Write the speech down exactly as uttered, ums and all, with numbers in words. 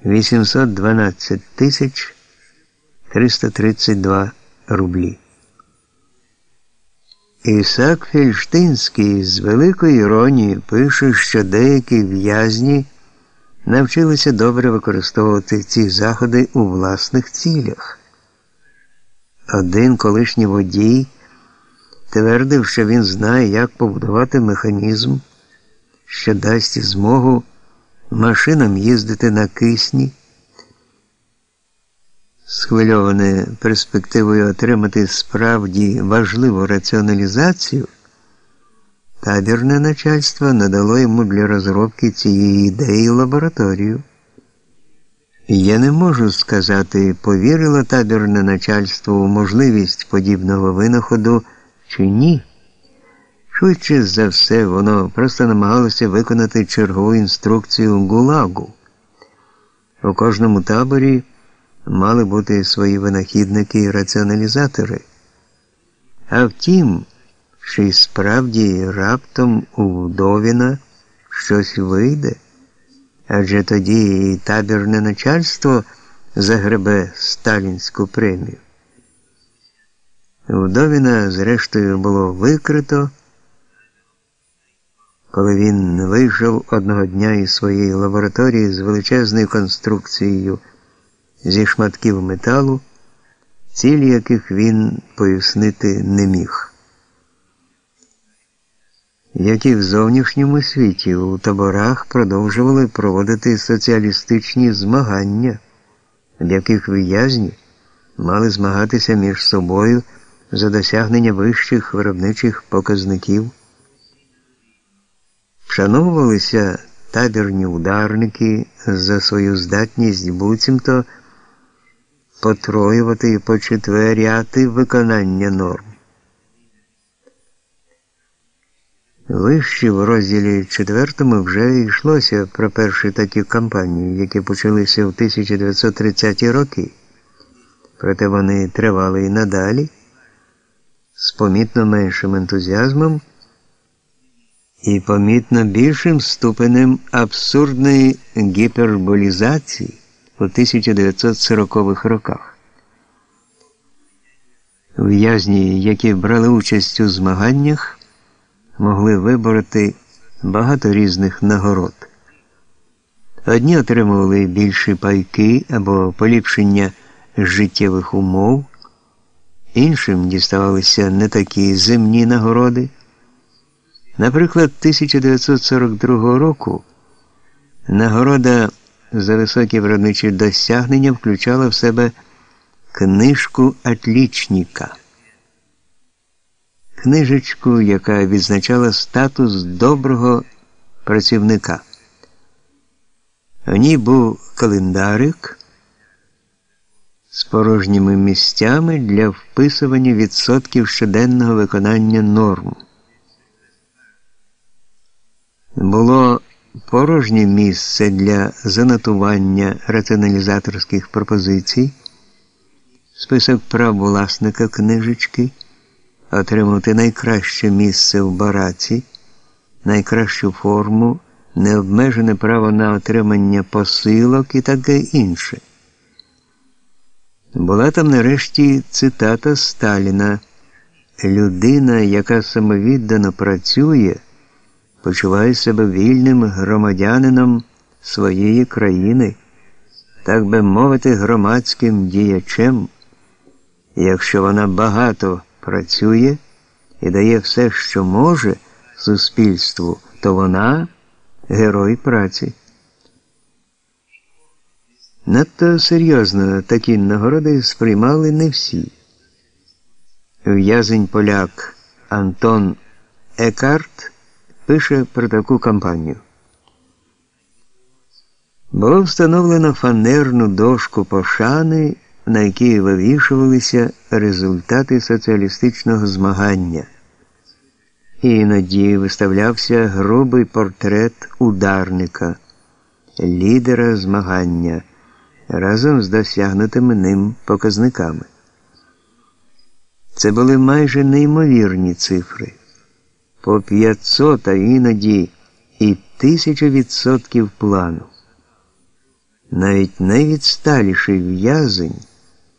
вісімсот дванадцять тисяч триста тридцять два рублі. Ісаак Фельштинський з великою іронією пише, що деякі в'язні навчилися добре використовувати ці заходи у власних цілях. Один колишній водій твердив, що він знає, як побудувати механізм, що дасть змогу машинам їздити на кисні. Схвильоване перспективою отримати справді важливу раціоналізацію, табірне начальство надало йому для розробки цієї ідеї лабораторію. Я не можу сказати, повірило табірне начальство у можливість подібного винаходу чи ні. Швидше за все, воно просто намагалося виконати чергову інструкцію ГУЛАГу. У кожному таборі мали бути свої винахідники і раціоналізатори. А втім, що й справді раптом у Вдовіна щось вийде, адже тоді і табірне начальство загребе сталінську премію. Вдовіна, зрештою, було викрито, коли він вийшов одного дня із своєї лабораторії з величезною конструкцією зі шматків металу, цілі яких він пояснити не міг. Як і в зовнішньому світі, у таборах продовжували проводити соціалістичні змагання, в яких в'язні мали змагатися між собою за досягнення вищих виробничих показників. Вшановувалися табірні ударники за свою здатність буцімто потроювати і почетверяти виконання норм. Вище в розділі четвертому вже йшлося про перші такі кампанії, які почалися в тисяча дев'ятсот тридцяті роки. Проте вони тривали і надалі, з помітно меншим ентузіазмом і помітно більшим ступенем абсурдної гіперболізації у тисяча дев'ятсот сорокових роках. В'язні, які брали участь у змаганнях, могли вибороти багато різних нагород. Одні отримували більші пайки або поліпшення життєвих умов, іншим діставалися не такі земні нагороди. Наприклад, тисяча дев'ятсот сорок другого року нагорода за високі виробничі досягнення включала в себе книжку «Отлічника». Книжечку, яка відзначала статус доброго працівника. У ній був календарик з порожніми місцями для вписування відсотків щоденного виконання норм. Було порожнє місце для занотування раціоналізаторських пропозицій, список прав власника книжечки, отримати найкраще місце в бараці, найкращу форму, необмежене право на отримання посилок і таке інше. Була там нарешті цитата Сталіна: «Людина, яка самовіддано працює, почуває себе вільним громадянином своєї країни, так би мовити, громадським діячем. Якщо вона багато працює і дає все, що може суспільству, то вона герой праці». Надто серйозно такі нагороди сприймали не всі. В'язень-поляк Антон Екарт пише про таку кампанію. Було встановлено фанерну дошку пошани, на якій вивішувалися результати соціалістичного змагання. І іноді виставлявся грубий портрет ударника, лідера змагання, разом з досягнутими ним показниками. Це були майже неймовірні цифри. По п'ятсот, а іноді і тисяча відсотків плану. Навіть найвідсталіший в'язень